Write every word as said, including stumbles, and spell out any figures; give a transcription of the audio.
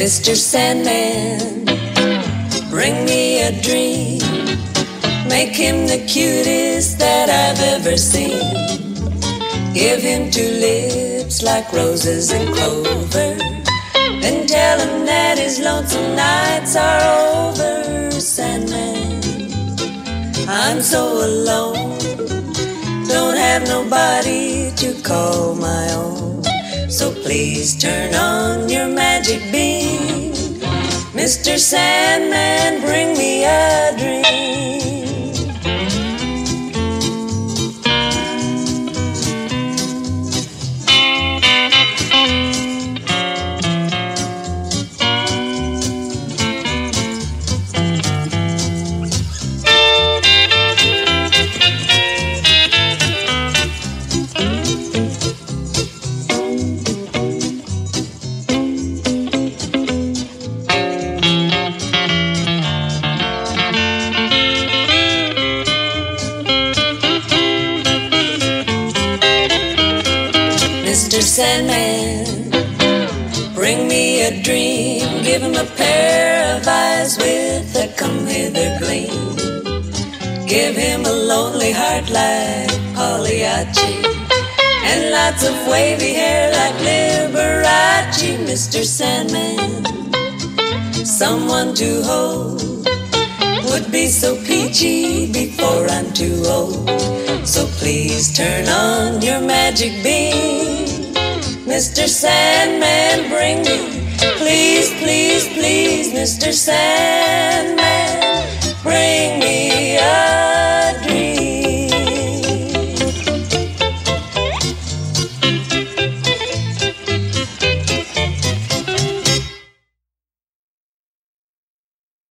Mister Sandman, bring me a dream. Make him the cutest that I've ever seen. Give him two lips like roses and clover. Then tell him that his lonesome nights are over. Sandman, I'm so alone, don't have nobody to call my own. So please turn on your magic beam. Mister Sandman, bring me a dream. Mister Sandman, bring me a dream. Give him a pair of eyes with a come-hither gleam. Give him a lonely heart like Pagliacci, and lots of wavy hair like Liberace. Mister Sandman, someone to hold would be so peachy before I'm too old. So please turn on your magic beam. Mister Sandman, bring me, please, please, please, Mister Sandman.